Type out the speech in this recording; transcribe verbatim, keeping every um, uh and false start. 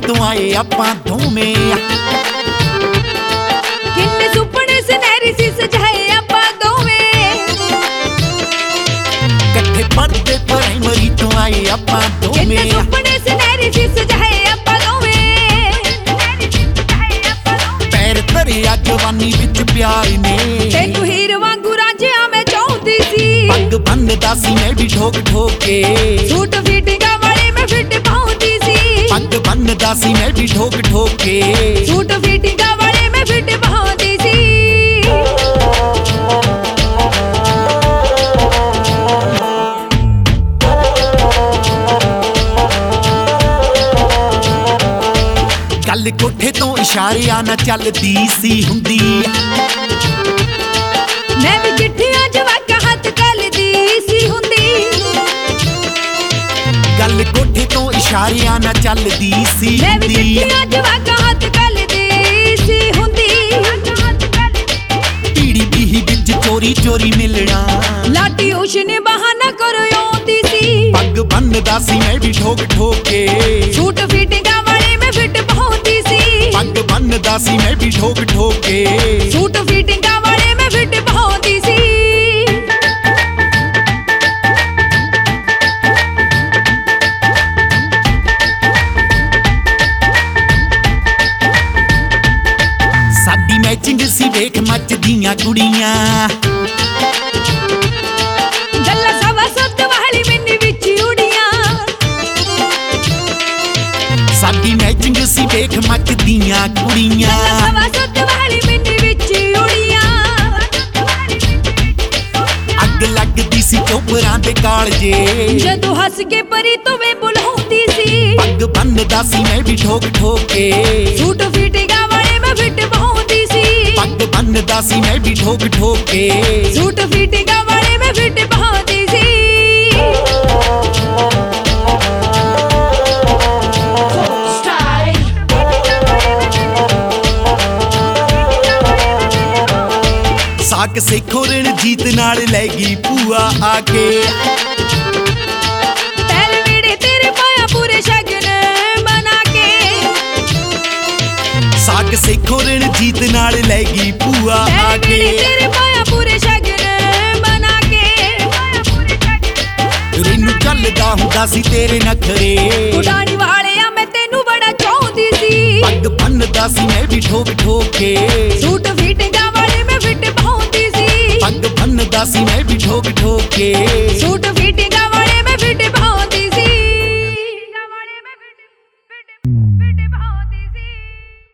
ਤੋਂ ਆਏ ਆਪਾਂ ਦੋਵੇਂ। ਕਿੰਨੇ ਸੁਪਨੇ ਸੁਨਹਿਰੀ ਸੀ ਸਜਾਏ ਆਪਾਂ ਦੋਵੇਂ। ਇਕੱਠੇ ਪੜ੍ਹਦੇ ਪ੍ਰਾਇਮਰੀ ਤੋਂ ਆਏ ਆਪਾਂ ਦੋਵੇਂ। ਕਿੰਨੇ ਸੁਪਨੇ ਸੁਨਹਿਰੀ ਸੀ ਸਜਾਏ ਆਪਾਂ ਦੋਵੇਂ। ਪੈਰ ਧਰਿਆ ਜਵਾਨੀ ਵਿੱਚ ਪਿਆਰ ਨੇ। ਤੈਨੂੰ ਹੀਰ ਵਾਂਗੂ ਰਾਂਝਿਆ ਮੈਂ ਚਾਹੁੰਦੀ ਸੀ। ਪੱਗ ਬੰਨਦਾ ਸੀ ਮੈਂ ਵੀ ਠੋਕ ਠੋਕ ਕੇ। ਸੂਟ ਫਿਟਿੰਗਾਂ ਵਾਲੇ ਮੈਂ ਫਿੱਟ ਪਾਉਂਦੀ ਸੀ। ਪੱਗ ਬੰਨਦਾ ਸੀ ਮੈਂ ਵੀ ਠੋਕ ਠੋਕ ਕੇ। ਸੂਟ ਫਿਟਿੰਗਾਂ ਵਾਲੇ ਮੈਂ ਫਿੱਟ ਪਾਉਂਦੀ ਸੀ। ਗੱਲ ਕੋਠੇ ਤੋਂ ਇਸ਼ਾਰਿਆਂ ਨਾਲ ਚੱਲਦੀ ਸੀ ਹੁੰਦੀ। ਮੈਂ ਵੀ ਚਿੱਠੀਆਂ ਜਵਾਕਾਂ ਹੱਥ ਕੱਲਦੀ ਸੀ ਹੁੰਦੀ। ਗੱਲ ਕੋਠੇ ਤੋਂ ਇਸ਼ਾਰਿਆਂ ਨਾਲ ਚੱਲਦੀ ਸੀ ਮੈਂ ਵੀ ਹੁੰਦੀ। ਚਿੱਠੀਆਂ ਜਵਾਕਾਂ ਹੱਥ ਕੱਲਦੀ ਸੀ ਹੁੰਦੀ। ਪੀੜੀ ਪੀਹੀ ਵਿੱਚ ਚੋਰੀ ਚੋਰੀ ਮਿਲਣਾ। ਲਾਟੀ ਉਸ ਨੇ ਬਹਾਨਾ ਕਰੋ ਆਉਂਦੀ ਸੀ। ਪੱਗ ਬੰਨਦਾ ਸੀ ਮੈਂ ਵੀ ਠੋਕ ਠੋਕ ਕੇ। ਸੂਟ ਫਿਟਿੰਗਾਂ ਵਾਲੇ ਮੈਂ ਫਿੱਟ ਪਾਉਂਦੀ ਸੀ। ਪੱਗ ਬੰਨਦਾ ਸੀ ਮੈਂ ਵੀ ਠੋਕ ਠੋਕ ਕੇ। ਸੂਟ ਫਿਟਿੰਗਾਂ ਵਾਲੇ ਮੈਂ ਫਿੱਟ ਪਾਉਂਦੀ ਸੀ। ਸਾਡੀ ਮੈਚਿੰਗ ਸੀ ਵੇਖ ਮੱਚਦੀਆਂ ਕੁੜੀਆਂ। ਗੱਲਾਂ ਸਵਾ ਸੁੱਤ ਵਾਲੀ ਮੈਨੀ ਵਿੱਚ ਉੜੀਆਂ। ਸਾਡੀ ਮੈਚਿੰਗ ਸੀ ਵੇਖ ਮੱਚਦੀਆਂ ਕੁੜੀਆਂ। ਗੱਲਾਂ ਸਵਾ ਸੁੱਤ ਵਾਲੀ ਮੈਨੀ ਵਿੱਚ ਉੜੀਆਂ। ਅੱਗ ਲੱਗਦੀ ਸੀ ਚੋਪਰਾਂ ਦੇ ਕਾਲਜੇ। ਜਦੋਂ ਹੱਸ ਕੇ ਪਰੀ ਤੁਵੇਂ ਬੁਲਾਉਂਦੀ ਸੀ। ਪੱਗ ਬੰਨਦਾ ਸੀ ਮੈਂ ਵੀ ਠੋਕ ਠੋਕ ਕੇ। ਸੂਟ ਫਿਟਿੰਗਾਂ ਵਾਲੇ ਮੈਂ ਫਿੱਟ ਪਾਉਂਦੀ ਸੀ। ਪੱਗ ਬੰਨਦਾ ਸੀ ਮੈਂ ਵੀ ਠੋਕ ਠੋਕ ਕੇ। ਸੂਟ ਫਿਟਿੰਗਾਂ ਵਾਲੇ ਮੈਂ ਫਿੱਟ ਪਾਉਂਦੀ ਸੀ। ਸਾਕ ਸੇਖੋ ਰਣਜੀਤ ਨਾਲ ਲੈ ਗਈ ਭੂਆ ਆ ਕੇ। ਪਹਿਲ ਵੀੜੇ ਤੇਰੇ ਪਾਇਆ ਪੂਰੇ ਸ਼ਗਨ ਬਣਾ ਕੇ। ਸਾਕ ਸੇਖੋ ਰਣਜੀਤ ਨਾਲ ਲੈ ਗਈ ਭੂਆ ਆ ਪਹਿਲ ਕੇ। ਵੀੜੇ ਤੇਰੇ ਪਾਇਆ ਪੂਰੇ ਸ਼ਗਨ ਬਣਾ ਕੇ। ਰੇਨੂੰ ਚੱਲਦਾ ਹੁੰਦਾ ਸੀ ਤੇਰੇ ਨਖਰੇ। ਉਡਾਣੀ ਵਾਲਿਆ ਮੈਂ ਤੈਨੂੰ ਬੜਾ ਚਾਹੁੰਦੀ ਸੀ। ਪੱਗ ਬੰਨਦਾ ਸੀ ਮੈਂ ਵੀ ਠੋਕ ਠੋਕ ਕੇ। ਸੂਟ ਫਿਟਿੰਗਾਂ ਵਾਲੇ ਮੈਂ ਫਿੱਟ ਪਾਉਂਦੀ ਸੀ। ਪੱਗ ਬੰਨਦਾ ਸੀ ਮੈਂ ਵੀ ਠੋਕ ਠੋਕ ਕੇ।